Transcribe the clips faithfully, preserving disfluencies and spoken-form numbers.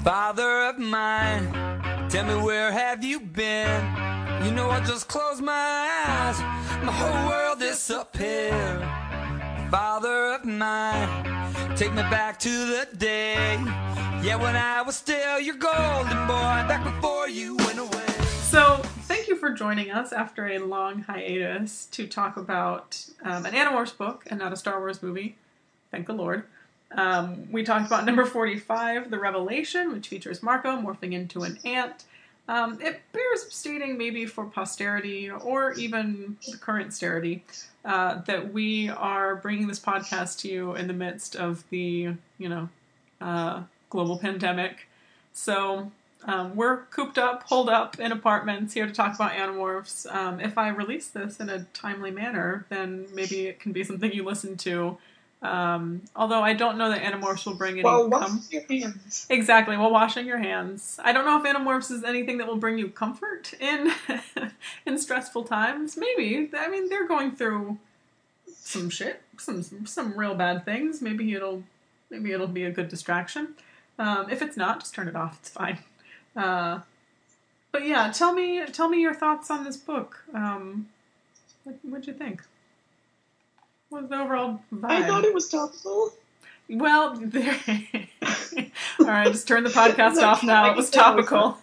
Father of mine, tell me where have you been? You know I just closed my eyes, my whole world disappeared. Father of mine, take me back to the day, yeah, when I was still your golden boy, back before you went away. So, thank you for joining us after a long hiatus to talk about um, an Animorphs book and not a Star Wars movie. Thank the Lord. Um, we talked about number forty-five, The Revelation, which features Marco morphing into an ant. Um, it bears stating, maybe for posterity or even the current sterity, uh, that we are bringing this podcast to you in the midst of the, you know, uh, global pandemic. So um, we're cooped up, holed up in apartments here to talk about Animorphs. Um, if I release this in a timely manner, then maybe it can be something you listen to. Um, although I don't know that Animorphs will bring any... While washing com- your hands. Exactly, while washing your hands. I don't know if Animorphs is anything that will bring you comfort in in stressful times. Maybe. I mean, they're going through some shit, some some real bad things. Maybe it'll maybe it'll be a good distraction. Um, if it's not, just turn it off. It's fine. Uh, but yeah, tell me tell me your thoughts on this book. Um, what what'd you think? What was the overall vibe? I thought it was topical. Well, there. All right, just turn the podcast off now. It was topical.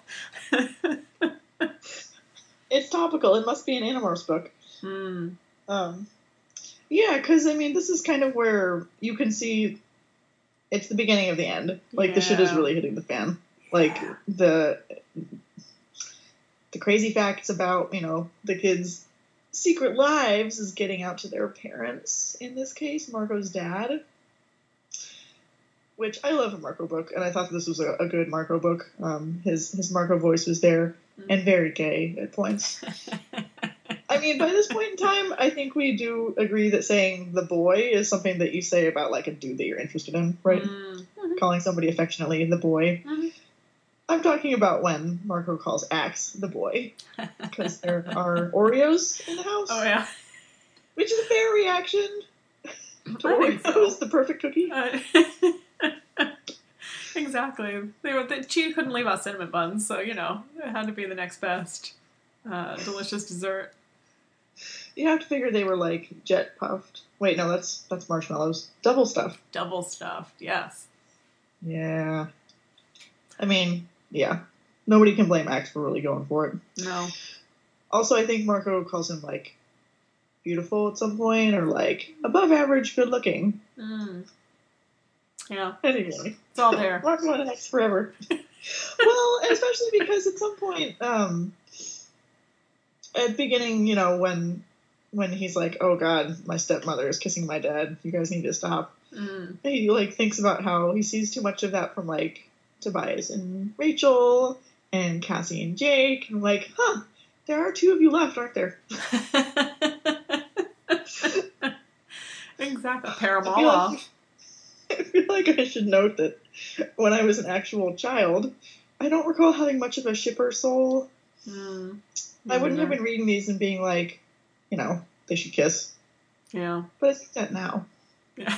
It's topical. It must be an Animorphs book. Mm. Um, yeah, because, I mean, this is kind of where you can see it's the beginning of the end. Like, yeah. the shit is really hitting the fan. Like, yeah. the the crazy facts about, you know, the kids' secret lives is getting out to their parents, in this case, Marco's dad. Which, I love a Marco book, and I thought this was a, a good Marco book. Um, his, his Marco voice was there, mm. and very gay at points. I mean, by this point in time, I think we do agree that saying the boy is something that you say about, like, a dude that you're interested in, right? Mm-hmm. Calling somebody affectionately the boy. Mm-hmm. I'm talking about when Marco calls Axe the boy, because there are Oreos in the house. Oh, yeah. Which is a fair reaction to Oreos, so. The perfect cookie. Uh, exactly. They were, the, she couldn't leave out cinnamon buns, so, you know, it had to be the next best uh, delicious dessert. You have to figure they were, like, jet puffed. Wait, no, that's that's marshmallows. Double stuffed. Double stuffed, yes. Yeah. I mean, yeah. Nobody can blame Axe for really going for it. No. Also, I think Marco calls him, like, beautiful at some point, or, like, above average good looking. Mm. Yeah. Anyway. It's all there. Marco and Axe forever. Well, especially because at some point, um, at the beginning, you know, when when he's like, oh god, my stepmother is kissing my dad, you guys need to stop. Mm. He, like, thinks about how he sees too much of that from, like, Tobias and Rachel, and Cassie and Jake, and I'm like, huh, there are two of you left, aren't there? Exactly. A pair of them all off. I feel like I should note that when I was an actual child, I don't recall having much of a shipper soul. Mm, I wouldn't have been reading these and being like, you know, they should kiss. Yeah. But I think that now. Yeah.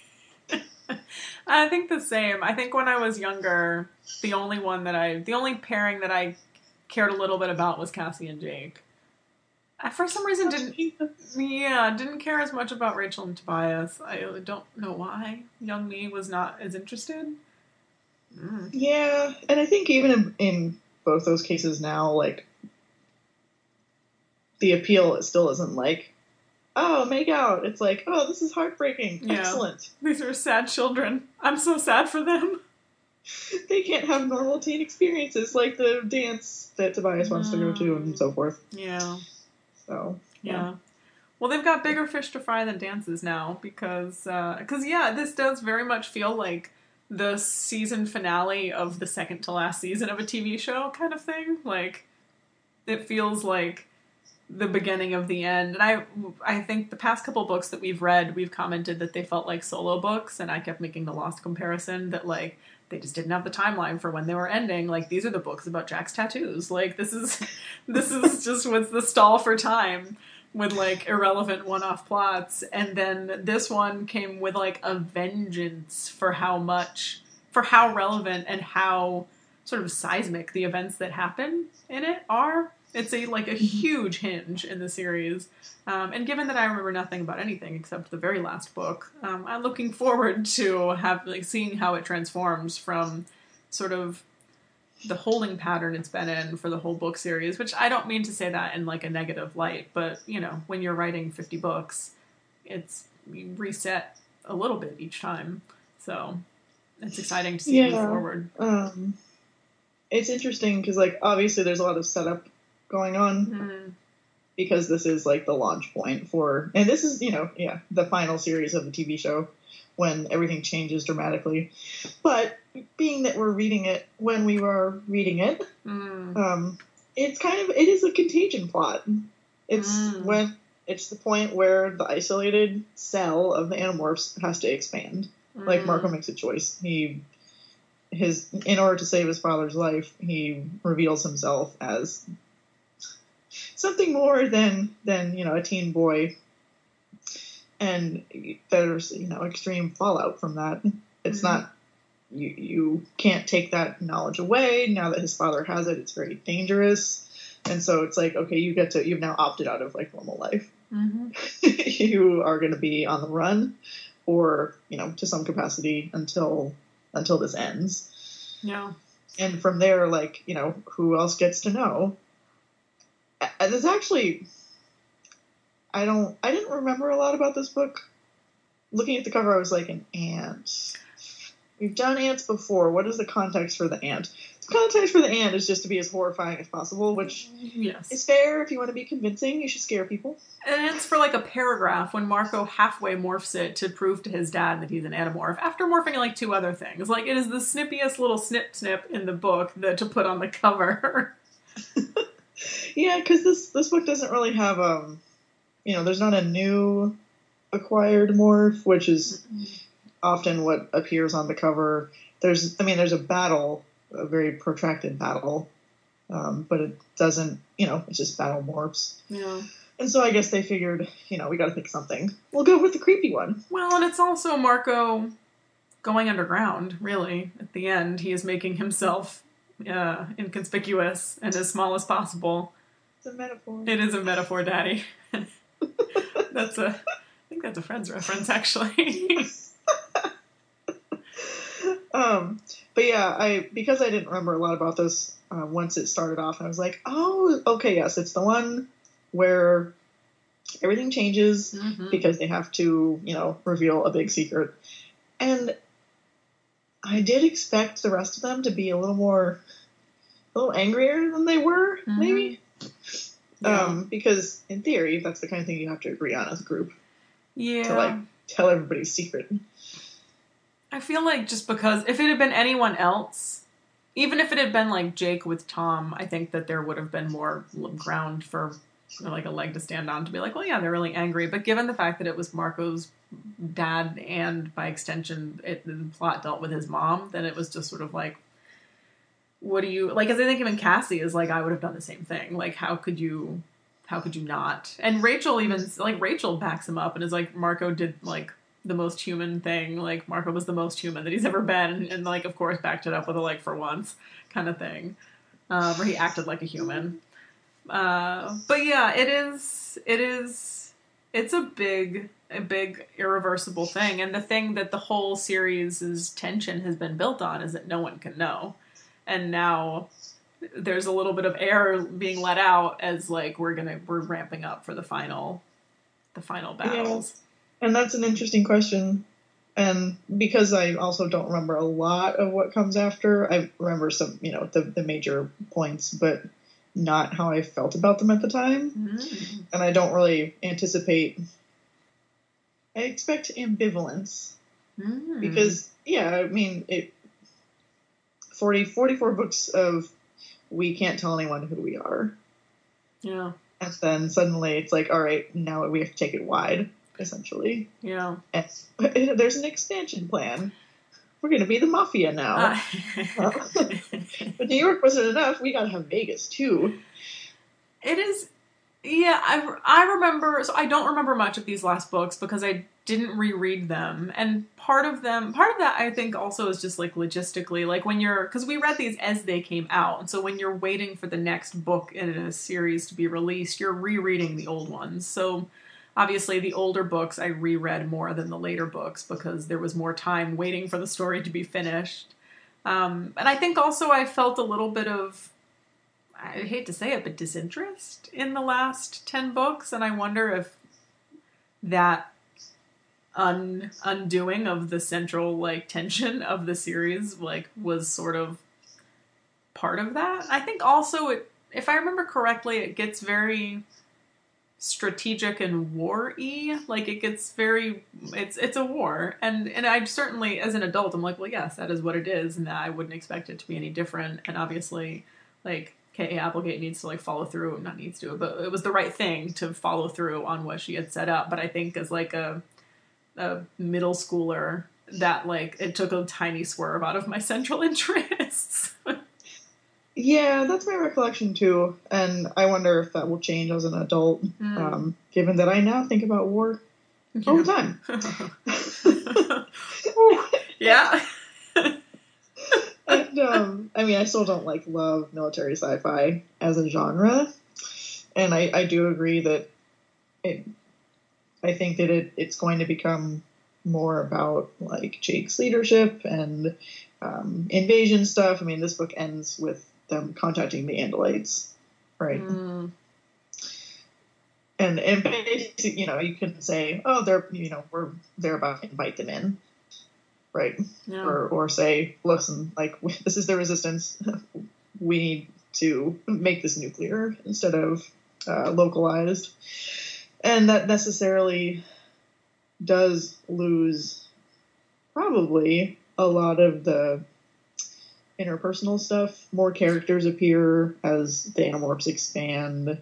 I think the same. I think when I was younger, the only one that I, the only pairing that I cared a little bit about was Cassie and Jake. I, for some reason, didn't, yeah, didn't care as much about Rachel and Tobias. I don't know why. Young me was not as interested. Mm. Yeah, and I think even in, in both those cases now, like, the appeal still isn't like, oh, make out. It's like, oh, this is heartbreaking. Yeah. Excellent. These are sad children. I'm so sad for them. They can't have normal teen experiences like the dance that Tobias wants to go to and so forth. Yeah. So, yeah. yeah. Well, they've got bigger fish to fry than dances now because, uh, cause, yeah, this does very much feel like the season finale of the second to last season of a T V show kind of thing. Like, it feels like the beginning of the end. And I I think the past couple books that we've read, we've commented that they felt like solo books, and I kept making the Lost comparison that, like, they just didn't have the timeline for when they were ending. Like, these are the books about Jack's tattoos. Like, this is this is just what's the stall for time with, like, irrelevant one-off plots. And then this one came with, like, a vengeance for how much for how relevant and how sort of seismic the events that happen in it are. It's a like a huge hinge in the series. Um, and given that I remember nothing about anything except the very last book, um, I'm looking forward to have like seeing how it transforms from sort of the holding pattern it's been in for the whole book series, which I don't mean to say that in like a negative light, but you know, when you're writing fifty books, it's you reset a little bit each time. So it's exciting to see yeah, it move forward. Um, it's interesting because like obviously there's a lot of setup going on Mm. because this is like the launch point for, and this is, you know, yeah, the final series of the T V show when everything changes dramatically. But being that we're reading it when we were reading it, Mm. um, it's kind of, it is a contagion plot. It's Mm. when, it's the point where the isolated cell of the Animorphs has to expand. Mm. Like, Marco makes a choice. He, his, in order to save his father's life, he reveals himself as something more than, than, you know, a teen boy. And there's, you know, extreme fallout from that. It's mm-hmm. not, you, you can't take that knowledge away. Now that his father has it, it's very dangerous. And so it's like, okay, you get to, you've now opted out of like normal life. Mm-hmm. You are going to be on the run, or, you know, to some capacity until, until this ends. Yeah. And from there, like, you know, who else gets to know? There's actually, I don't, I didn't remember a lot about this book. Looking at the cover, I was like, an ant. We've done ants before. What is the context for the ant? The context for the ant is just to be as horrifying as possible, which yes. is fair. If you want to be convincing, you should scare people. And it's for like a paragraph when Marco halfway morphs it to prove to his dad that he's an Animorph after morphing like two other things. Like, it is the snippiest little snip snip in the book that to put on the cover. Yeah, because this, this book doesn't really have, um, you know, there's not a new acquired morph, which is often what appears on the cover. There's, I mean, there's a battle, a very protracted battle, um, but it doesn't, you know, it's just battle morphs. Yeah. And so I guess they figured, you know, we got to think something. We'll go with the creepy one. Well, and it's also Marco going underground, really. At the end, he is making himself uh, inconspicuous and as small as possible. It's a metaphor. It is a metaphor, Daddy. That's a, I think that's a Friends reference, actually. um, but yeah, I because I didn't remember a lot about this uh, once it started off, I was like, oh, okay, yes, it's the one where everything changes mm-hmm. because they have to, you know, reveal a big secret. And I did expect the rest of them to be a little more, a little angrier than they were, mm-hmm. maybe. Yeah. Um, because in theory, that's the kind of thing you have to agree on as a group. Yeah. To like tell everybody's secret. I feel like just because if it had been anyone else, even if it had been like Jake with Tom, I think that there would have been more ground for like a leg to stand on to be like, well, yeah, they're really angry. But given the fact that it was Marco's dad and by extension, it, the plot dealt with his mom, then it was just sort of like, what do you like? Because I think even Cassie is like, I would have done the same thing. Like, how could you, how could you not? And Rachel even like Rachel backs him up and is like, Marco did like the most human thing. Like, Marco was the most human that he's ever been, and, and like, of course, backed it up with a like for once kind of thing, um, where he acted like a human. Uh, but yeah, it is, it is, it's a big, a big irreversible thing. And the thing that the whole series' tension has been built on is that no one can know. And now there's a little bit of air being let out as like, we're gonna, we're ramping up for the final, the final battles. Yeah. And that's an interesting question. And because I also don't remember a lot of what comes after, I remember some, you know, the, the major points, but not how I felt about them at the time. Mm. And I don't really anticipate, I expect ambivalence. Mm. Because, yeah, I mean, it, forty, forty-four books of we can't tell anyone who we are. Yeah. And then suddenly it's like, all right, now we have to take it wide, essentially. Yeah. And there's an expansion plan. We're going to be the Mafia now. Uh. But New York wasn't enough. We got to have Vegas, too. It is, yeah, I, I remember, so I don't remember much of these last books because I didn't reread them. And part of them, part of that I think also is just like logistically, like when you're, because we read these as they came out. And so when you're waiting for the next book in a series to be released, you're rereading the old ones. So obviously the older books I reread more than the later books because there was more time waiting for the story to be finished. Um, and I think also I felt a little bit of, I hate to say it, but disinterest in the last ten books. And I wonder if that un undoing of the central like tension of the series like was sort of part of that. I think also it, if I remember correctly, it gets very strategic and war-y. Like it gets very, it's it's a war, and and I certainly as an adult I'm like, well, yes, that is what it is, and I wouldn't expect it to be any different. And obviously, like K A Applegate needs to like follow through, not needs to, but it was the right thing to follow through on what she had set up. But I think as like a a middle schooler, that like it took a tiny swerve out of my central interests. Yeah, that's my recollection too, and I wonder if that will change as an adult, mm. um, given that I now think about war yeah. all the time. Yeah. And um, I mean, I still don't like love military sci-fi as a genre, and I, I do agree that it. I think that it, it's going to become more about like Jake's leadership and um, invasion stuff. I mean, this book ends with them contacting the Andalites, right? Mm. And and basically, you know, you can say, oh, they're you know we're they're about to invite them in, right? Yeah. Or or say, listen, like this is the resistance. We need to make this nuclear instead of uh, localized. And that necessarily does lose probably a lot of the interpersonal stuff. More characters appear as the Animorphs expand.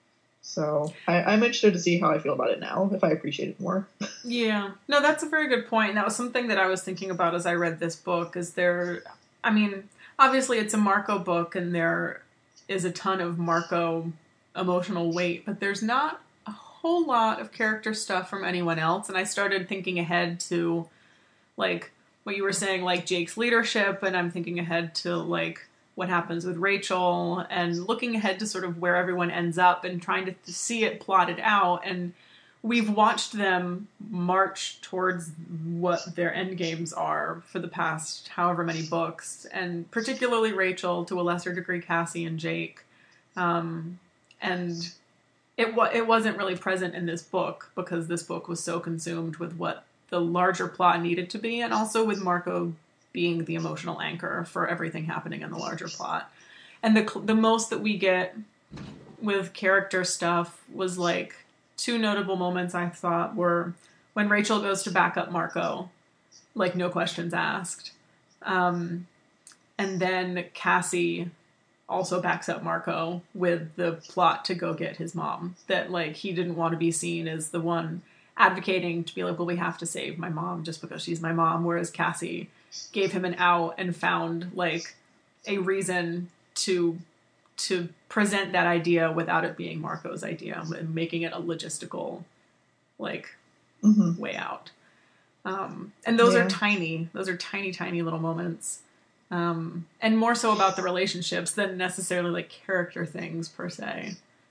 So I, I'm interested to see how I feel about it now, if I appreciate it more. Yeah. No, that's a very good point. And that was something that I was thinking about as I read this book. Is there, I mean, obviously it's a Marco book and there is a ton of Marco emotional weight, but there's not whole lot of character stuff from anyone else. And I started thinking ahead to like what you were saying, like Jake's leadership, and I'm thinking ahead to like what happens with Rachel and looking ahead to sort of where everyone ends up and trying to, to see it plotted out. And we've watched them march towards what their end games are for the past however many books, and particularly Rachel, to a lesser degree Cassie and Jake. Um, and It wa- it wasn't really present in this book because this book was so consumed with what the larger plot needed to be, and also with Marco being the emotional anchor for everything happening in the larger plot. And the the most that we get with character stuff was like two notable moments I thought were when Rachel goes to back up Marco, like no questions asked, um, and then Cassie also backs up Marco with the plot to go get his mom. That, like, he didn't want to be seen as the one advocating to be like, well, we have to save my mom just because she's my mom. Whereas Cassie gave him an out and found, like, a reason to to present that idea without it being Marco's idea and making it a logistical, like, mm-hmm. way out. Um, and those yeah. are tiny. Those are tiny, tiny little moments. Um, and more so about the relationships than necessarily like character things per se.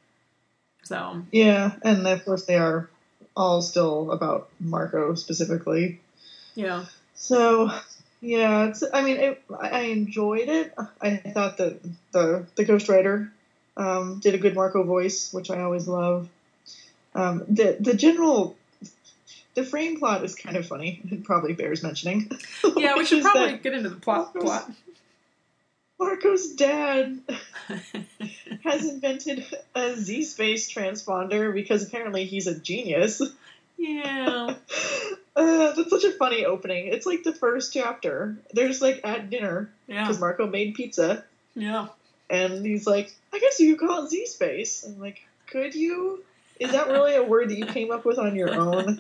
So yeah, and of course they are all still about Marco specifically. Yeah. So yeah, it's, I mean, it, I enjoyed it. I thought that the the ghostwriter um, did a good Marco voice, which I always love. Um, the the general. The frame plot is kind of funny. It probably bears mentioning. Yeah, we should probably get into the plot. Marco's, plot. Marco's dad has invented a Z-space transponder because apparently he's a genius. Yeah. uh, that's such a funny opening. It's like the first chapter. There's like at dinner because yeah. Marco made pizza. Yeah. And he's like, I guess you could call it Z-space. I'm like, could you? Is that really a word that you came up with on your own?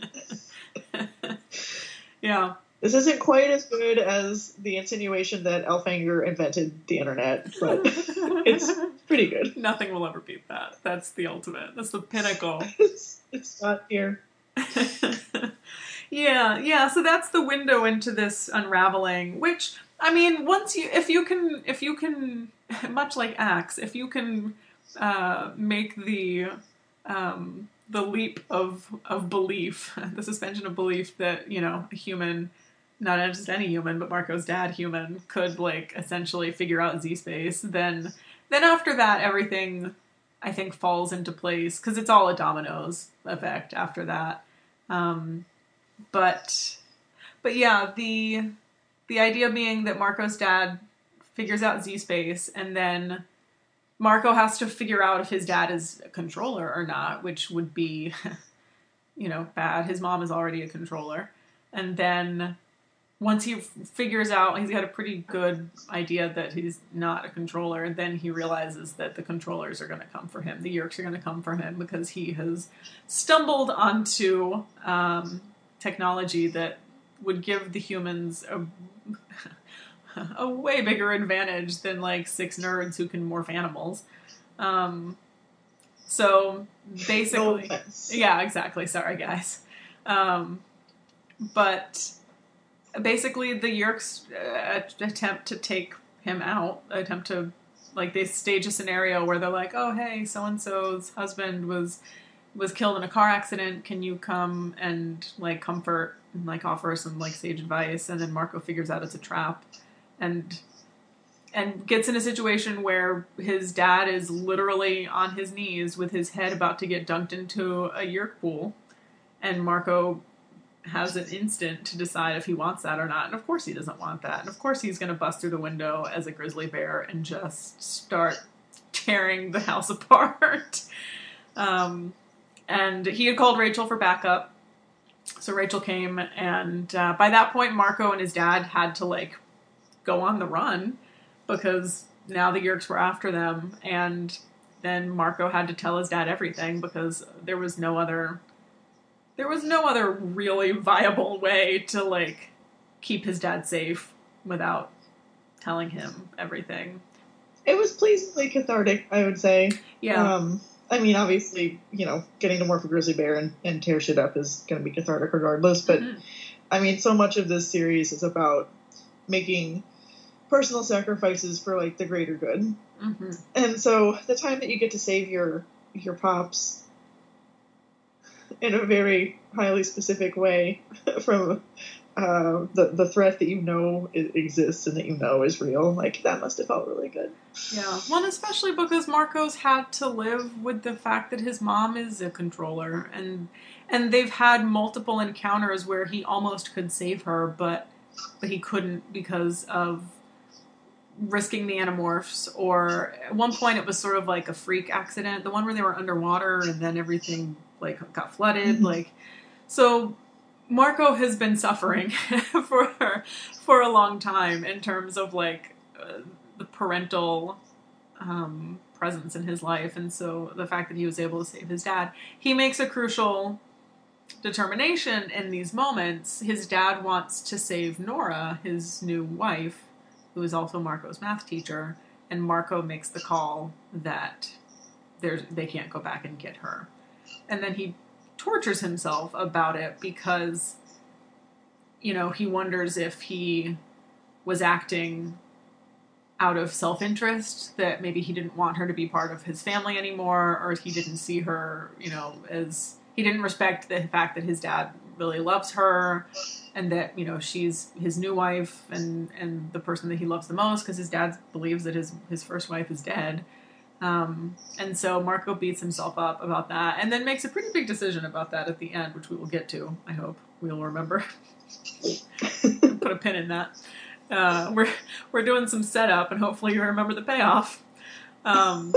Yeah. This isn't quite as good as the insinuation that Elfanger invented the internet, but it's pretty good. Nothing will ever beat that. That's the ultimate. That's the pinnacle. it's, it's not here. Yeah, yeah, so that's the window into this unraveling, which, I mean, once you, if you can, if you can, much like Axe, if you can uh, make the, um, the leap of, of belief, the suspension of belief that, you know, a human, not just any human, but Marco's dad human, could, like, essentially figure out Z-Space, then, then after that, everything, I think, falls into place, because it's all a dominoes effect after that. Um... But, but yeah, the the idea being that Marco's dad figures out Z-Space, and then Marco has to figure out if his dad is a controller or not, which would be, you know, bad. His mom is already a controller. And then once he f- figures out, he's got a pretty good idea that he's not a controller, and then he realizes that the controllers are going to come for him. The Yeerks are going to come for him because he has stumbled onto... Um, technology that would give the humans a, a way bigger advantage than like six nerds who can morph animals. Um, so basically, No yeah, exactly. Sorry, guys. Um, but basically, the Yeerks uh, attempt to take him out. Attempt to like they stage a scenario where they're like, "Oh, hey, so and so's husband was." was killed in a car accident, can you come and, like, comfort and, like, offer some, like, sage advice?" And then Marco figures out it's a trap and and gets in a situation where his dad is literally on his knees with his head about to get dunked into a Yeerk pool. And Marco has an instant to decide if he wants that or not. And of course he doesn't want that. And of course he's going to bust through the window as a grizzly bear and just start tearing the house apart. Um... And he had called Rachel for backup. So Rachel came, and uh, by that point, Marco and his dad had to, like, go on the run, because now the Yeerks were after them, and then Marco had to tell his dad everything, because there was no other... There was no other really viable way to, like, keep his dad safe without telling him everything. It was pleasingly cathartic, I would say. Yeah. Um... I mean, obviously, you know, getting to morph a grizzly bear and, and tear shit up is going to be cathartic regardless. But, mm-hmm. I mean, so much of this series is about making personal sacrifices for, like, the greater good. Mm-hmm. And so the time that you get to save your your pops in a very highly specific way from uh, the, the threat that you know exists and that you know is real, like, that must have felt really good. Yeah, well, and especially because Marco's had to live with the fact that his mom is a controller, and and they've had multiple encounters where he almost could save her, but but he couldn't because of risking the Animorphs, or at one point it was sort of like a freak accident, the one where they were underwater and then everything, like, got flooded, like, so Marco has been suffering for for a long time in terms of, like, uh, the parental um, presence in his life, and so the fact that he was able to save his dad, he makes a crucial determination in these moments. His dad wants to save Nora, his new wife, who is also Marco's math teacher, and Marco makes the call that there's they can't go back and get her. And then he tortures himself about it because, you know, he wonders if he was acting out of self-interest, that maybe he didn't want her to be part of his family anymore, or he didn't see her, you know, as... He didn't respect the fact that his dad really loves her, and that, you know, she's his new wife and, and the person that he loves the most, because his dad believes that his, his first wife is dead. Um, and so Marco beats himself up about that, and then makes a pretty big decision about that at the end, which we will get to, I hope. We'll remember. Put a pin in that. Uh, we're we're doing some setup, and hopefully you remember the payoff. Um,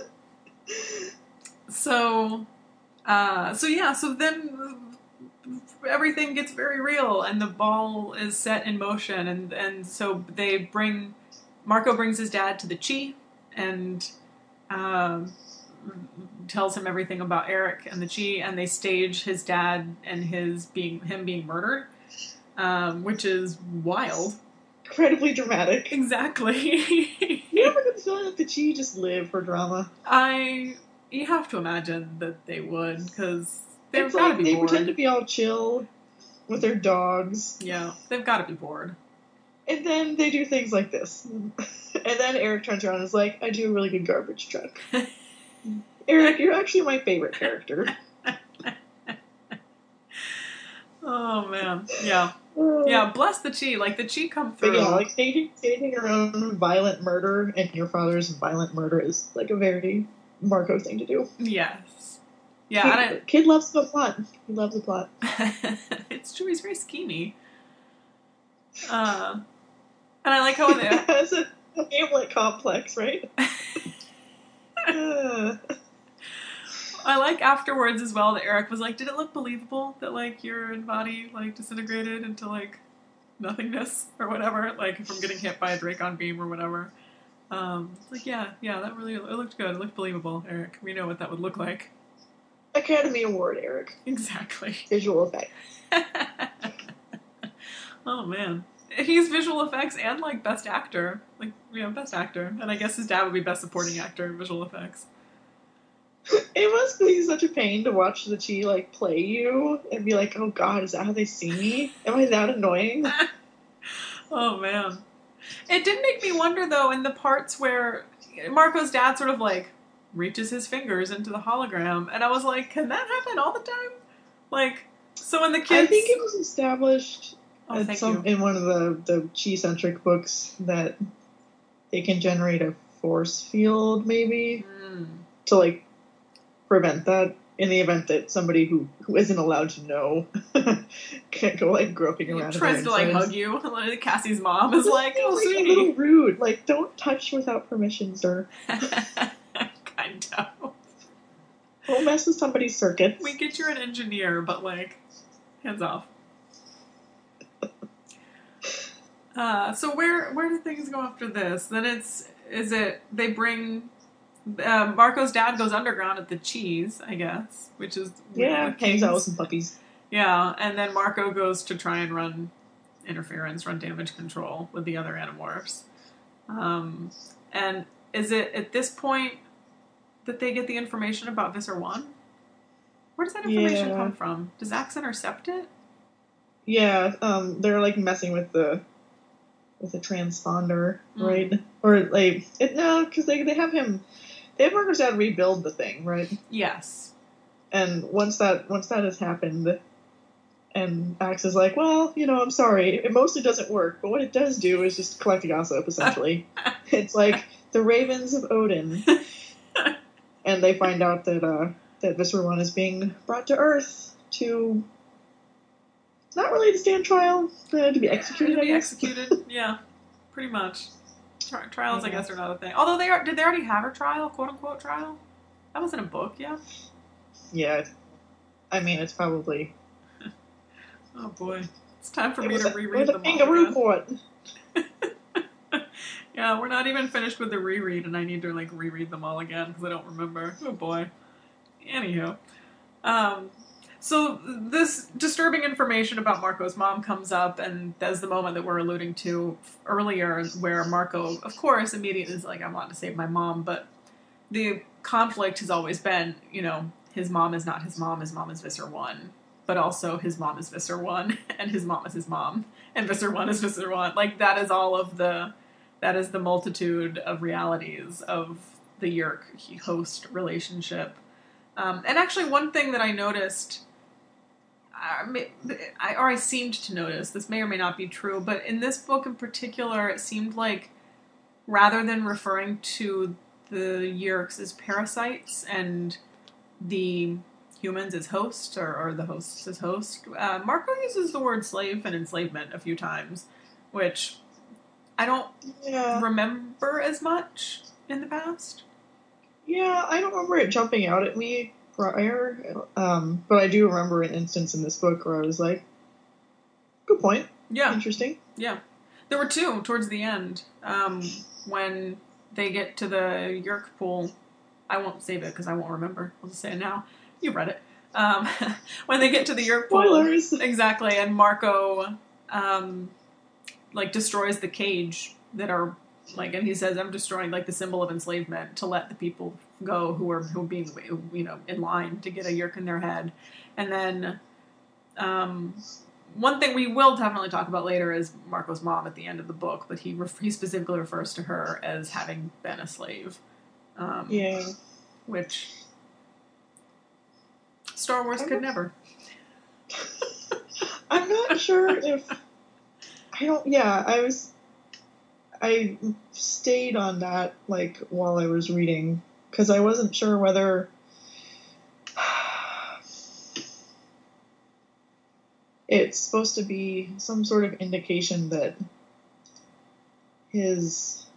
so, uh, so yeah, so then everything gets very real, and the ball is set in motion, and, and so they bring, Marco brings his dad to the Chi, and um, tells him everything about Eric and the Chi, and they stage his dad and his being him being murdered, um, which is wild. Incredibly dramatic. Exactly. You ever get the feeling that the Chi just live for drama? I, you have to imagine that they would, because they've it's got to like be they bored. pretend to be all chill, with their dogs. Yeah, they've got to be bored. And then they do things like this. And then Eric turns around and is like, I do a really good garbage truck. Eric, you're actually my favorite character. Oh, man. Yeah. Uh, Yeah, bless the Chi. Like, the Chi come through. But yeah, like staging, staging your own violent murder and your father's violent murder is like a very Marco thing to do. Yes. Yeah, Kid, and I, kid loves the plot. He loves the plot. it's true, he's very schemy. Uh, and I like how He they... has a, a Hamlet complex, right? uh, I like afterwards as well that Eric was like, did it look believable that, like, your body, like, disintegrated into, like, nothingness or whatever? Like, from getting hit by a Dracon beam or whatever. Um, it's like, yeah, yeah, that really, it looked good. It looked believable, Eric. We know what that would look like. Academy Award, Eric. Exactly. Visual effect. Oh, man. He's visual effects and, like, best actor. Like, you know, best actor. And I guess his dad would be best supporting actor in visual effects. It must be such a pain to watch the Chi, like, play you and be like, oh god, is that how they see me? Am I that annoying? Oh, man. It did make me wonder, though, in the parts where Marco's dad sort of, like, reaches his fingers into the hologram, and I was like, can that happen all the time? Like, so when the kids... I think it was established Oh, at thank some, you. in one of the, the Chi-centric books that they can generate a force field, maybe, Mm. to, like, prevent that in the event that somebody who, who isn't allowed to know can't go, like, groping He around. in tries their to, like, insides. hug you. Like, Cassie's mom is like, oh, It's, like, sweetie. a little rude. Like, don't touch without permission, sir. Kind of. Don't mess with somebody's circuits. We get you're an engineer, but, like, hands off. Uh, so where where do things go after this? Then it's, is it, they bring, uh, Marco's dad goes underground at the Cheese, I guess, which is... Yeah, the hangs out with Kings. some puppies. Yeah, and then Marco goes to try and run interference, run damage control with the other Animorphs. Um, and is it at this point that they get the information about Visser One? Where does that information Yeah. come from? Does Axe intercept it? Yeah, um, they're like messing with the with the transponder, Mm. right? Or like it, no, because they they have him. They have Marco's dad rebuild the thing, right? Yes. And once that once that has happened, and Axe is like, well, you know, I'm sorry, it mostly doesn't work, but what it does do is just collect gossip. Essentially, it's like the Ravens of Odin, and they find out that uh, that Visser One is being brought to Earth to. Not really to stand trial, uh, to be executed. To be I guess. executed, yeah, pretty much. Tri- trials, I Yeah. guess, are not a thing. Although they are, did they already have a trial, quote unquote trial? That was in a book, yeah. Yeah, I mean it's probably. Oh boy, it's time for it me was to a, reread it was a them all kangaroo again. court. Yeah, we're not even finished with the reread, and I need to like reread them all again because I don't remember. Oh boy. Anywho, um, so this disturbing information about Marco's mom comes up, and that's the moment that we're alluding to earlier, where Marco, of course, immediately is like, "I want to save my mom," but the conflict has always been, you know, his mom is not his mom, his mom is Visser One, but also his mom is Visser One, and his mom is his mom, and Visser One is Visser One. Like that is all of the. That is the multitude of realities of the Yeerk host relationship. Um, and actually, one thing that I noticed, uh, I, or I seemed to notice, this may or may not be true, but in this book in particular, it seemed like rather than referring to the Yeerks as parasites and the humans as hosts, or, or the hosts as hosts, uh, Marco uses the word slave and enslavement a few times, which... I don't Yeah, remember as much in the past. yeah, I don't remember it jumping out at me prior, um, but I do remember an instance in this book where I was like, "Good point, Yeah, interesting." yeah. There were two towards the end um, when they get to the Yeerk pool. I won't save it because I won't remember. I'll just say it now. You read it. Um, when they get to the Yeerk pool, Spoilers. exactly, and Marco um, like destroys the cage that are like, and he says, "I'm destroying like the symbol of enslavement to let the people go who are who are being you know in line to get a Yeerk in their head," and then um, one thing we will definitely talk about later is Marco's mom at the end of the book, but he ref- he specifically refers to her as having been a slave. Um, yeah. Which Star Wars I'm could not, never. I'm not sure if I don't. Yeah, I was. I stayed on that like while I was reading because I wasn't sure whether it's supposed to be some sort of indication that his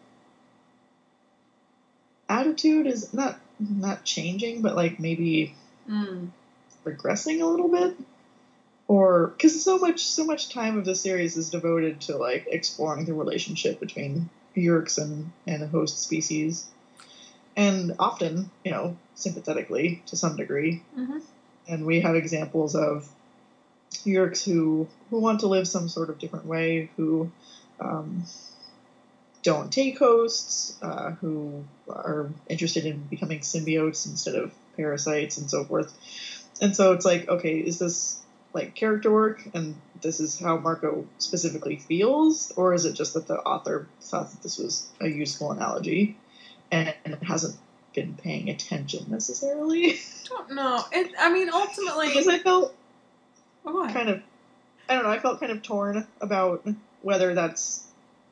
attitude is not not changing, but like maybe Mm. regressing a little bit, or because so much so much time of the series is devoted to like exploring the relationship between Yeerks and and the host species, and often, you know, sympathetically to some degree. Mm-hmm. And we have examples of Yeerks who who want to live some sort of different way, who um, don't take hosts, uh, who are interested in becoming symbiotes instead of parasites and so forth. And so it's like, okay, is this like character work and this is how Marco specifically feels, or is it just that the author thought that this was a useful analogy and it hasn't been paying attention necessarily? I don't know. It, I mean, ultimately... Because I felt oh, go ahead. kind of, I don't know, I felt kind of torn about whether that's...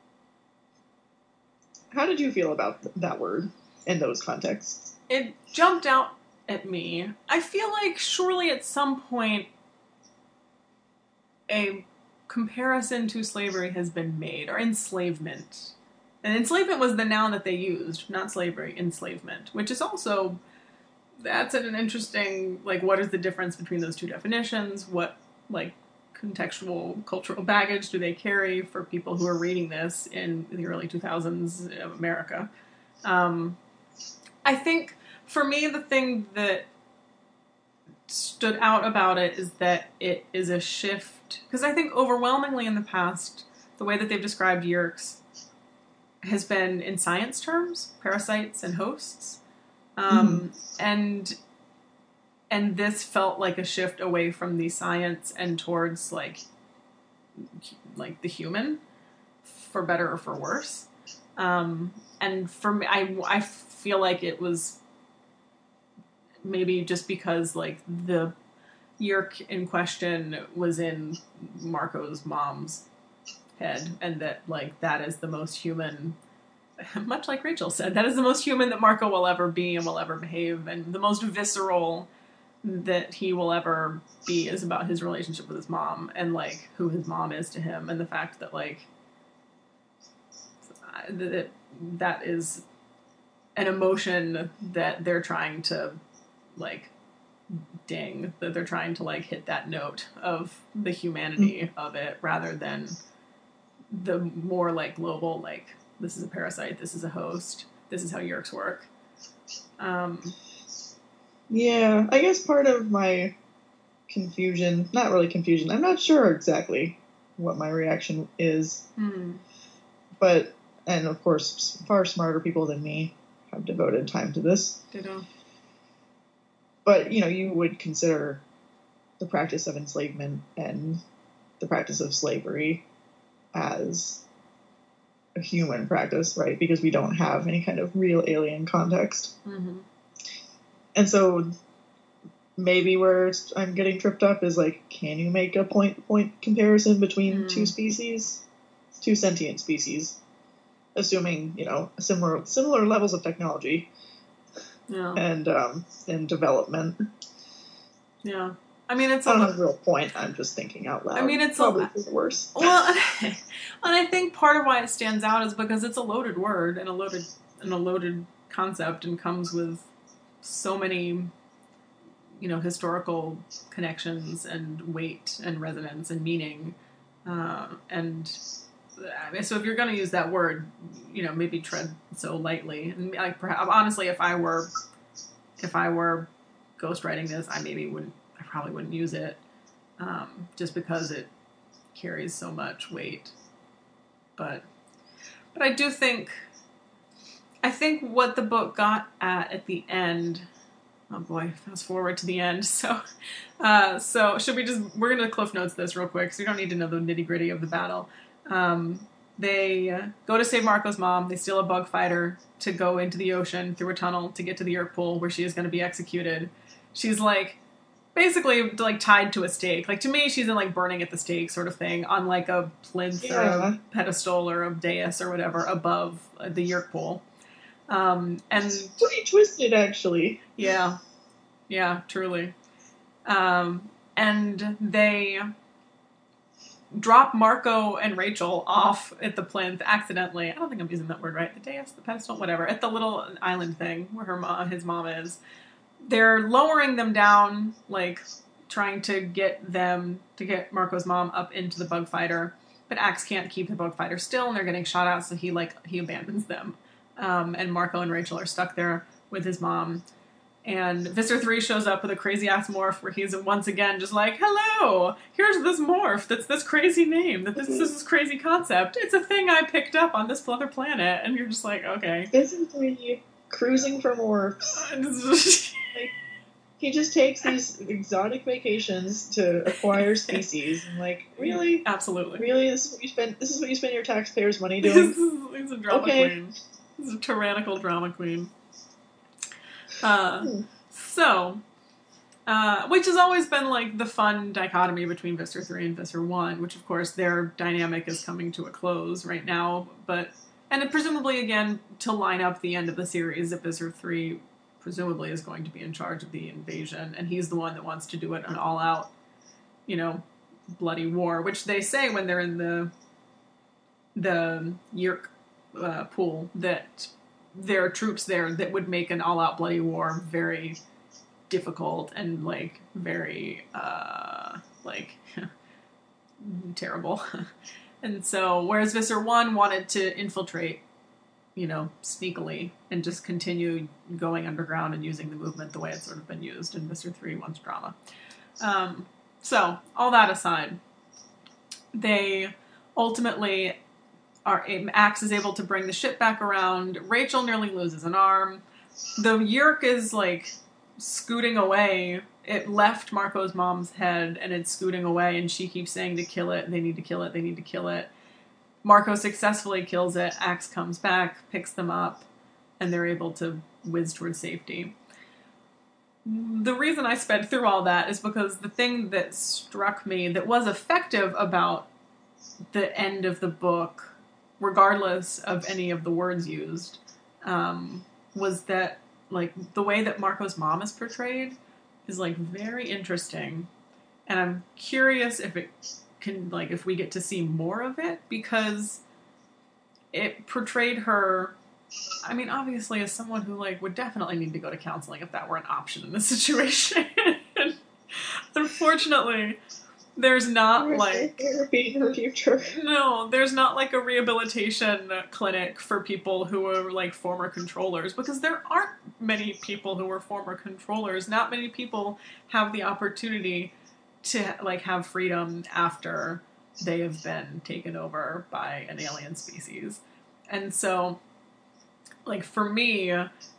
How did you feel about th- that word in those contexts? It jumped out at me. I feel like surely at some point a comparison to slavery has been made, or enslavement. And enslavement was the noun that they used, not slavery, enslavement, which is also, that's an interesting, like, what is the difference between those two definitions? What, like, contextual cultural baggage do they carry for people who are reading this in the early two thousands of America? Um, I think, for me, the thing that stood out about it is that it is a shift, because I think overwhelmingly in the past, the way that they've described Yeerks has been in science terms, parasites and hosts, um, mm-hmm. and and this felt like a shift away from the science and towards like like the human, for better or for worse. Um, and for me, I I feel like it was maybe just because like the Yeerk in question was in Marco's mom's head, and that like that is the most human, much like Rachel said, that is the most human that Marco will ever be and will ever behave, and the most visceral that he will ever be is about his relationship with his mom and like who his mom is to him, and the fact that like that that is an emotion that they're trying to like ding, that they're trying to like hit that note of the humanity mm-hmm. of it, rather than the more like global, like this is a parasite, this is a host, this is how Yeerks work. Um, yeah, I guess part of my confusion, not really confusion, I'm not sure exactly what my reaction is, hmm. but, and of course, far smarter people than me have devoted time to this. Ditto. But, you know, you would consider the practice of enslavement and the practice of slavery as a human practice, right? Because we don't have any kind of real alien context. Mm-hmm. And so maybe where I'm getting tripped up is like, can you make a point-to-point comparison between mm. two species? Two sentient species, assuming, you know, similar similar levels of technology. Yeah. And um, and development. Yeah, I mean it's. I don't have a real point. I'm just thinking out loud. I mean it's probably a, for the worse. Well, and I think part of why it stands out is because it's a loaded word and a loaded and a loaded concept, and comes with so many, you know, historical connections and weight and resonance and meaning, uh, and. I mean, so if you're going to use that word, you know, maybe tread so lightly. And like, perhaps, honestly, if I were, if I were ghostwriting this, I maybe wouldn't, I probably wouldn't use it, um, just because it carries so much weight. But, but I do think, I think what the book got at at the end Oh boy, fast forward to the end. So, uh, so should we just, we're going to Cliff Notes this real quick, so you don't need to know the nitty gritty of the battle. Um, they go to save Marco's mom. They steal a bug fighter to go into the ocean through a tunnel to get to the Yeerk pool where she is going to be executed. She's like, basically like tied to a stake. Like to me, she's in like burning at the stake sort of thing on like a plinth yeah. or a pedestal or a dais or whatever above the Yeerk pool. Um, and it's pretty twisted, actually. Yeah, yeah, truly. Um, and they drop Marco and Rachel off at the plinth accidentally. I don't think I'm using that word right. The dais, the pedestal, whatever. At the little island thing where her mom, his mom is. They're lowering them down, like trying to get them to get Marco's mom up into the bug fighter, but Axe can't keep the bug fighter still, and they're getting shot out. So he like he abandons them. Um, and Marco and Rachel are stuck there with his mom. And Visser three shows up with a crazy-ass morph where he's once again just like, hello, here's this morph that's this crazy name, that this, this is crazy concept. It's a thing I picked up on this other planet. And you're just like, okay. Visser three cruising for morphs. Like, he just takes these exotic vacations to acquire species. And like, really? Absolutely. Really? This is what you spend, this is what you spend your taxpayers' money doing? He's a drama okay. queen. He's a tyrannical drama queen. Uh, hmm. So, uh, which has always been like the fun dichotomy between Visser three and Visser one, which of course their dynamic is coming to a close right now, but, and it presumably again to line up the end of the series that Visser three presumably is going to be in charge of the invasion, and he's the one that wants to do it an all-out, you know, bloody war, which they say when they're in the, the Yeerk Uh, pool, that there are troops there that would make an all-out bloody war very difficult and like very uh like terrible. And so whereas Visser one wanted to infiltrate, you know, sneakily and just continue going underground and using the movement the way it's sort of been used, and Visser three wants drama. Um so all that aside, they ultimately Our Axe is able to bring the ship back around. Rachel nearly loses an arm. The Yeerk is, like, scooting away. It left Marco's mom's head, and it's scooting away, and she keeps saying to kill it. They need to kill it. They need to kill it. Marco successfully kills it. Axe comes back, picks them up, and they're able to whiz towards safety. The reason I sped through all that is because the thing that struck me that was effective about the end of the book, regardless of any of the words used, um, was that, like, the way that Marco's mom is portrayed is, like, very interesting. And I'm curious if it can, like, if we get to see more of it, because it portrayed her, I mean, obviously as someone who, like, would definitely need to go to counseling if that were an option in this situation. Unfortunately, there's not, like, therapy in her future. No, there's not, like, a rehabilitation clinic for people who are, like, former controllers, because there aren't many people who are former controllers. Not many people have the opportunity to, like, have freedom after they have been taken over by an alien species. And so, like, for me,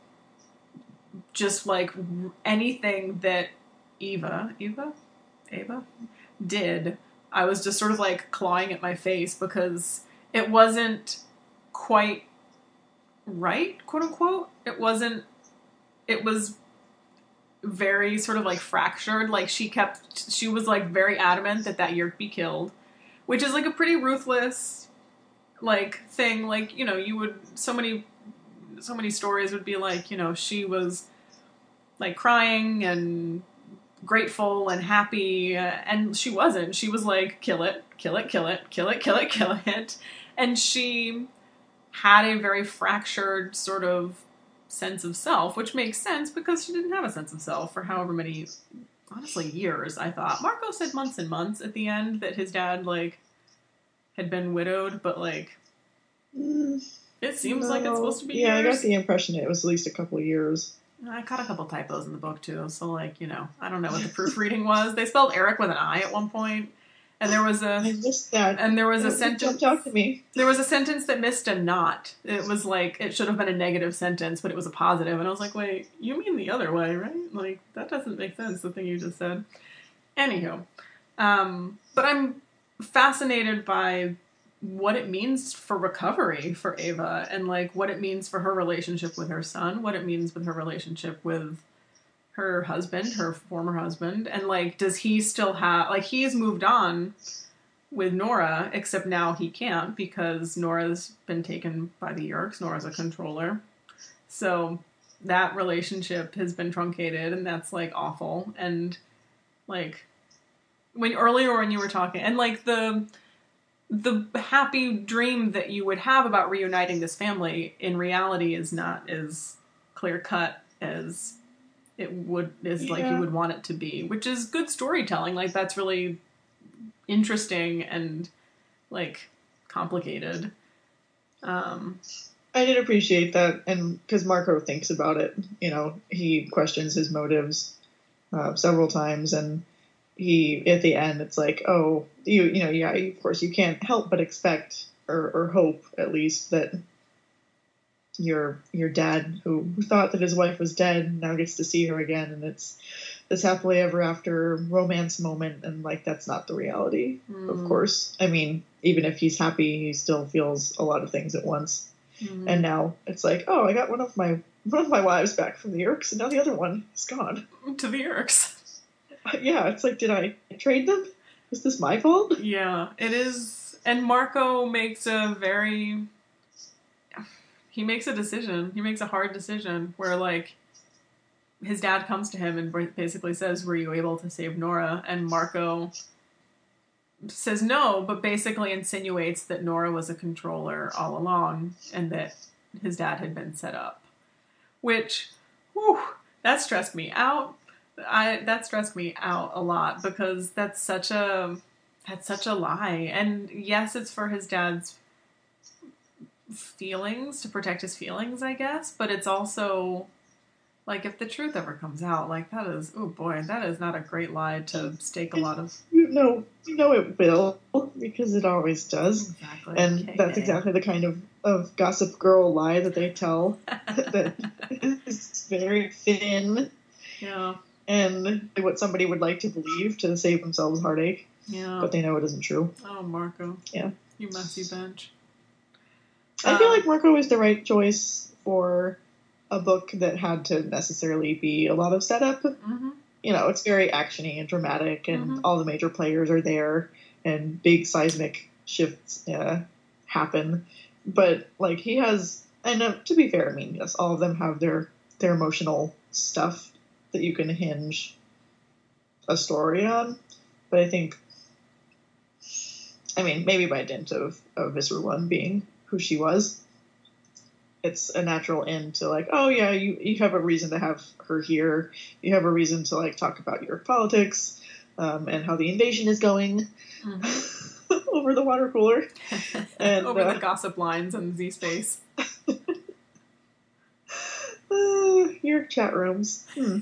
just, like, anything that Eva, Eva? Ava? did, I was just sort of like clawing at my face because it wasn't quite right, quote unquote. It wasn't, it was very sort of like fractured. Like she kept, she was like very adamant that that Yeerk be killed, which is like a pretty ruthless like thing. Like, you know, you would, so many, so many stories would be like, you know, she was like crying and grateful and happy, uh, and she wasn't. She was like, kill it, kill it, kill it, kill it, kill it, kill it. And she had a very fractured sort of sense of self, which makes sense because she didn't have a sense of self for however many, honestly, years, I thought. Marco said months and months at the end that his dad, like, had been widowed, but, like, mm, it seems no. like it's supposed to be Yeah, years. I got the impression it was at least a couple of years. I caught a couple typos in the book, too, so, like, you know, I don't know what the proofreading was. They spelled Eric with an I at one point, And there was a I missed that. and there was a It sentence jumped out to me. There was a sentence that missed a not. It was like it should have been a negative sentence, but it was a positive. And I was like, wait, you mean the other way, right? Like that doesn't make sense. The thing you just said. Anywho, um, but I'm fascinated by what it means for recovery for Ava, and like what it means for her relationship with her son, what it means with her relationship with her husband, her former husband, and like, does he still have, like, he's moved on with Nora, except now he can't because Nora's been taken by the Yeerks. Nora's a controller. So that relationship has been truncated, and that's like awful. And like, when earlier when you were talking, and like the the happy dream that you would have about reuniting this family in reality is not as clear cut as it would is yeah. like you would want it to be, which is good storytelling. Like that's really interesting and like complicated. Um, I did appreciate that, and because Marco thinks about it, you know, he questions his motives uh, several times, and he at the end it's like, oh, you you know, yeah, of course you can't help but expect or, or hope at least that your your dad who, who thought that his wife was dead now gets to see her again, and it's this happily ever after romance moment, and like that's not the reality. Mm. Of course, I mean, even if he's happy, he still feels a lot of things at once. Mm. And now it's like, oh, I got one of my one of my wives back from the Yeerks, and now the other one is gone to the Yeerks. Yeah, it's like, did I trade them? Is this my fault? Yeah, it is. And Marco makes a very he makes a decision. He makes a hard decision where, like, his dad comes to him and basically says, were you able to save Nora? And Marco says no, but basically insinuates that Nora was a controller all along and that his dad had been set up. Which, whew, that stressed me out. I that stressed me out a lot because that's such a that's such a lie. And yes, it's for his dad's feelings, to protect his feelings, I guess, but it's also like if the truth ever comes out, like that is, oh boy, that is not a great lie to stake a lot of. You know, you know it will, because it always does. Exactly. And okay. that's exactly the kind of, of gossip girl lie that they tell that is very thin. Yeah. And what somebody would like to believe to save themselves heartache. Yeah. But they know it isn't true. Oh, Marco. Yeah. You messy bench. I uh, feel like Marco was the right choice for a book that had to necessarily be a lot of setup. Mm-hmm. You know, it's very actiony and dramatic, and mm-hmm. all the major players are there, and big seismic shifts uh, happen. But, like, he has, and uh, to be fair, I mean, yes, all of them have their, their emotional stuff that you can hinge a story on. But I think, I mean, maybe by dint of, of Visser One being who she was, it's a natural end to like, oh yeah, you, you have a reason to have her here. You have a reason to like talk about your politics um, and how the invasion is going mm-hmm. over the water cooler. And, over uh, the gossip lines in Z Space. Uh, your chat rooms. Hmm.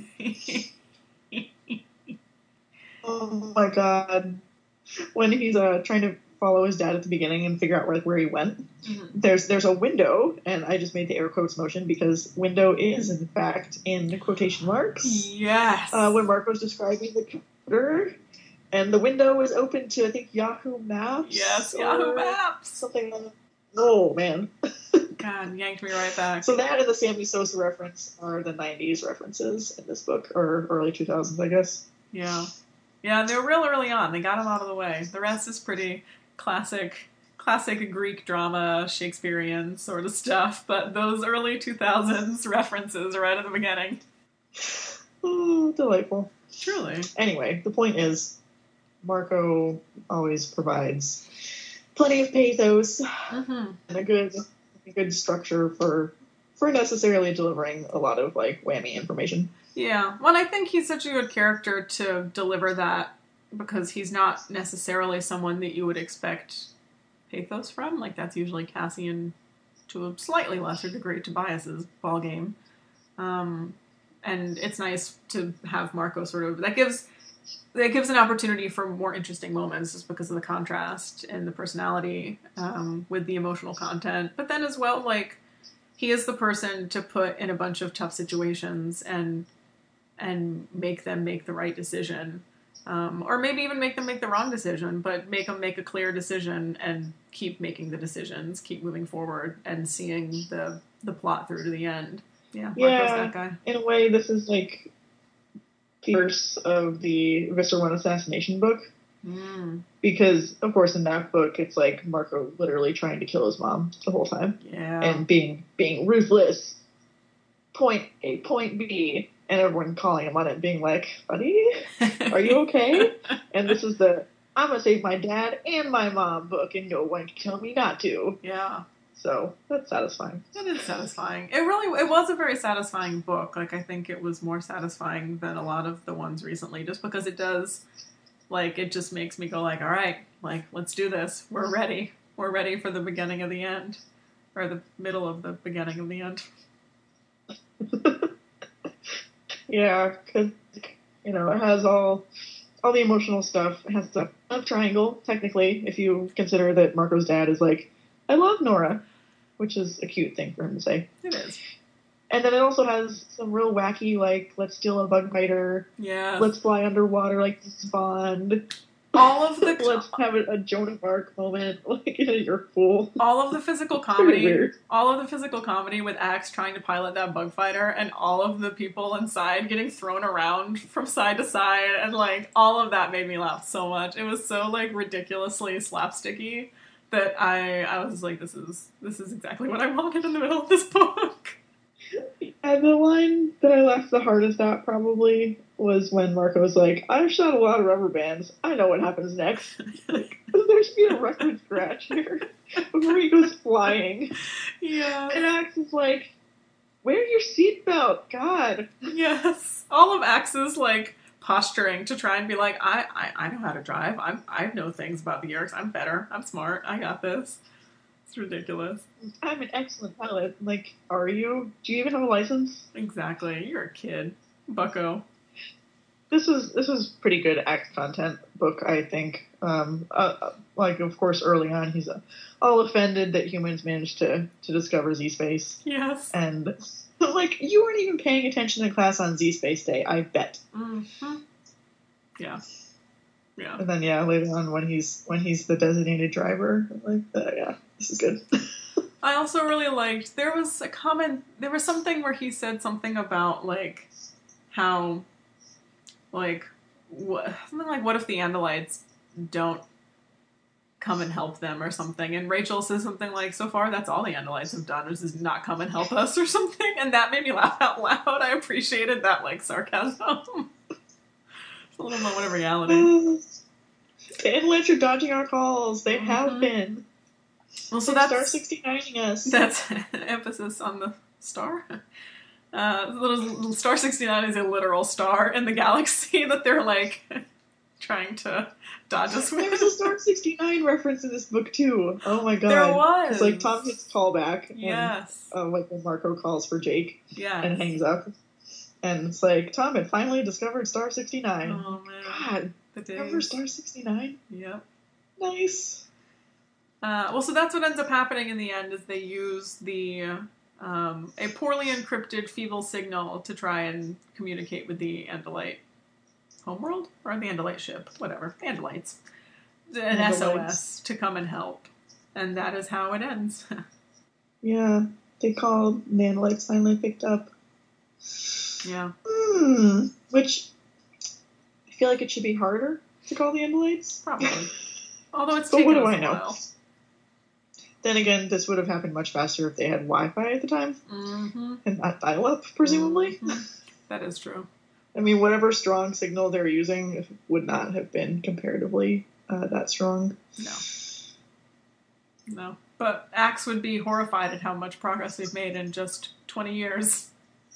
Oh my god. When he's uh, trying to follow his dad at the beginning and figure out where, where he went, mm-hmm. there's there's a window, and I just made the air quotes motion because window is, in fact, in quotation marks. Yes. Uh, when Marco's describing the computer, and the window is open to, I think, Yahoo Maps? Yes, Yahoo Maps! Something like that. Oh, man. God, yanked me right back. So that and the Sammy Sosa reference are the nineties references in this book, or early two thousands, I guess. Yeah. Yeah, they were real early on. They got them out of the way. The rest is pretty classic, classic Greek drama, Shakespearean sort of stuff, but those early two thousands references right at the beginning. Oh, delightful. Truly. Anyway, the point is, Marco always provides plenty of pathos mm-hmm. and a good, a good structure for for necessarily delivering a lot of like whammy information. Yeah, well, I think he's such a good character to deliver that because he's not necessarily someone that you would expect pathos from. Like that's usually Cassian, to a slightly lesser degree, Tobias's ballgame. Um, and it's nice to have Marco sort of that gives it gives an opportunity for more interesting moments just because of the contrast and the personality um, with the emotional content. But then as well, like, he is the person to put in a bunch of tough situations and and make them make the right decision. Um, or maybe even make them make the wrong decision, but make them make a clear decision and keep making the decisions, keep moving forward and seeing the, the plot through to the end. Yeah, Marco's yeah, that guy. In a way, this is like the verse of the Visser One assassination book. Mm. Because, of course, in that book, it's like Marco literally trying to kill his mom the whole time. Yeah. And being being ruthless. Point A, point B. And everyone calling him on it, being like, buddy, are you okay? And this is the, I'm going to save my dad and my mom book, and no one can tell me not to. Yeah. So, that's satisfying. It is satisfying. It really, it was a very satisfying book. Like, I think it was more satisfying than a lot of the ones recently, just because it does, like, it just makes me go like, all right, like, let's do this. We're ready. We're ready for the beginning of the end. Or the middle of the beginning of the end. Yeah, because, you know, it has all all the emotional stuff. It has the love triangle, technically, if you consider that Marco's dad is like, I love Nora, which is a cute thing for him to say. It is. And then it also has some real wacky, like, let's steal a bug fighter. Yeah. Let's fly underwater like this is Bond. All of the... Let's have a, a Joan of Arc moment. Like, you're a fool. All of the physical comedy... all of the physical comedy with Axe trying to pilot that bug fighter and all of the people inside getting thrown around from side to side and, like, all of that made me laugh so much. It was so, like, ridiculously slapsticky that I I was like, this is this is exactly what I wanted in the middle of this book. And the line that I laughed the hardest at probably was when Marco was like, I've shot a lot of rubber bands. I know what happens next. Like, there should be a record scratch here before he goes flying. Yeah. And Axe is like, wear your seatbelt, God. Yes. All of Axe's, like, posturing to try and be like, I, I, I know how to drive. I'm, I know things about the Yeerks. I'm better. I'm smart. I got this. It's ridiculous. I'm an excellent pilot. Like, are you? Do you even have a license? Exactly. You're a kid. Bucko. This was this was pretty good Axe content book, I think. Um, uh, like, of course, early on, he's uh, all offended that humans managed to, to discover Z-Space. Yes. And, like, you weren't even paying attention in class on Z-Space Day, I bet. Mm-hmm. Yeah. Yeah. And then, yeah, later on when he's when he's the designated driver, like, uh, yeah, this is good. I also really liked, there was a comment, there was something where he said something about, like, how, like, what, something like, what if the Andalites don't come and help them or something? And Rachel says something like, so far that's all the Andalites have done is just not come and help us or something. And that made me laugh out loud. I appreciated that, like, sarcasm. It's a little moment of reality. The Andalites are dodging our calls. They Mm-hmm. have been. Well, so They're that's Star sixty-nining us. That's an emphasis on the star. Uh, little Star sixty-nine is a literal star in the galaxy that they're, like, trying to dodge us with. There was a Star sixty-nine reference in this book, too. Oh my god. There was. It's like Tom hits callback. Yes. And, uh, like when Marco calls for Jake. Yes. And hangs up. And it's like, Tom had finally discovered Star sixty-nine. Oh, man. God. The days. Remember Star sixty-nine? Yep. Nice. Uh, well, so that's what ends up happening in the end, is they use the um, a poorly encrypted feeble signal to try and communicate with the Andalite homeworld? Or the Andalite ship, whatever. The Andalites. An Andalites. S O S to come and help. And that is how it ends. Yeah. They called, and the Andalites finally picked up. Yeah. Hmm. Which, I feel like it should be harder to call the Andalites. Probably. Although it's But taken what do us I a know? while. Then again, this would have happened much faster if they had Wi-Fi at the time. Mm-hmm. And not dial-up, presumably. Mm-hmm. That is true. I mean, whatever strong signal they're using would not have been comparatively uh, that strong. No. No. But Axe would be horrified at how much progress we've made in just twenty years.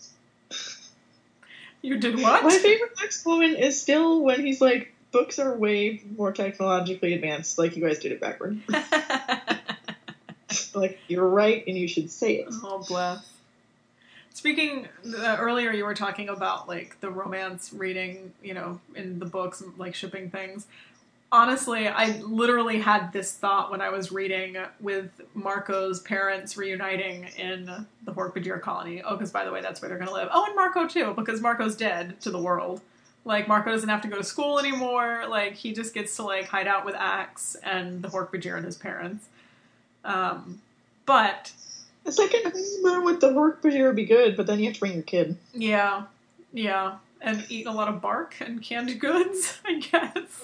You did what? My favorite Axe moment is still when he's like, books are way more technologically advanced, like you guys did it backward. Like, you're right, and you should say it. Oh, bless. Speaking, uh, earlier you were talking about, like, the romance reading, you know, in the books, like, shipping things. Honestly, I literally had this thought when I was reading with Marco's parents reuniting in the Hork-Bajir colony. Oh, because, by the way, that's where they're going to live. Oh, and Marco, too, because Marco's dead to the world. Like, Marco doesn't have to go to school anymore. Like, he just gets to, like, hide out with Axe and the Hork-Bajir and his parents. Um, but... The second honeymoon with the Hork-Bajir would be good, but then you have to bring your kid. Yeah. Yeah. And eat a lot of bark and canned goods, I guess.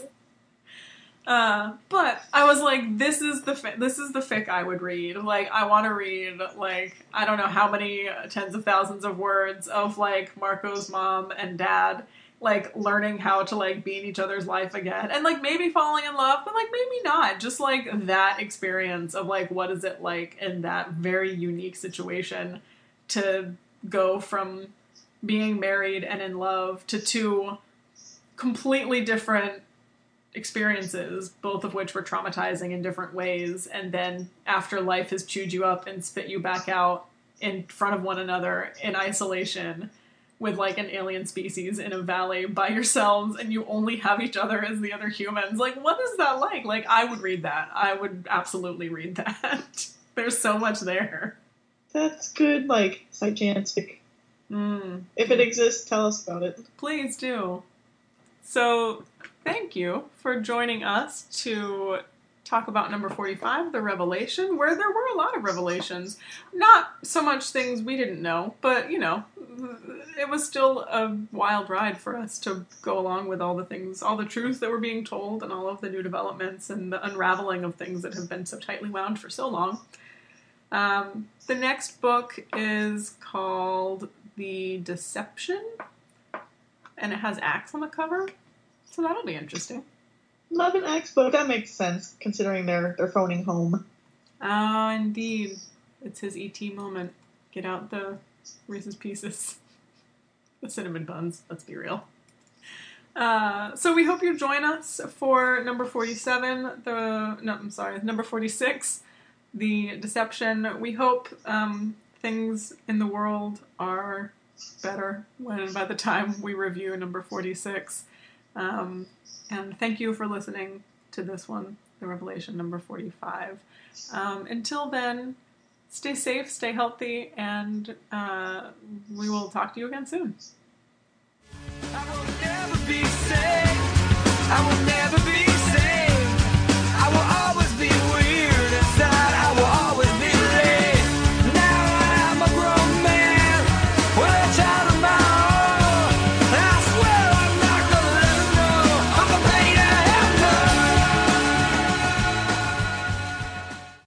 Uh, but I was like, this is the fi- this is the fic I would read. Like, I want to read, like, I don't know how many tens of thousands of words of, like, Marco's mom and dad, like, learning how to, like, be in each other's life again. And, like, maybe falling in love, but, like, maybe not. Just, like, that experience of, like, what is it like in that very unique situation to go from being married and in love to two completely different experiences, both of which were traumatizing in different ways, and then after life has chewed you up and spit you back out in front of one another in isolation with, like, an alien species in a valley by yourselves, and you only have each other as the other humans. Like, what is that like? Like, I would read that. I would absolutely read that. There's so much there. That's good, like, scientific. Mm. If it exists, tell us about it. Please do. So, thank you for joining us to talk about number forty-five, The Revelation, where there were a lot of revelations. Not so much things we didn't know, but, you know, it was still a wild ride for us to go along with all the things, all the truths that were being told, and all of the new developments and the unraveling of things that have been so tightly wound for so long. Um, the next book is called The Deception, and it has Axe on the cover, so that'll be interesting. Love an Axe book. That makes sense, considering they're they're phoning home. Ah, indeed. It's his E T moment. Get out the Reese's Pieces. The cinnamon buns, let's be real. Uh, so we hope you join us for number forty-seven, the, no, I'm sorry, number forty-six, The Deception. We hope um, things in the world are better when by the time we review number forty-six. Um, and thank you for listening to this one, The Revelation number forty-five. Um, until then, stay safe, stay healthy, and uh, we will talk to you again soon. I will never be safe. I will never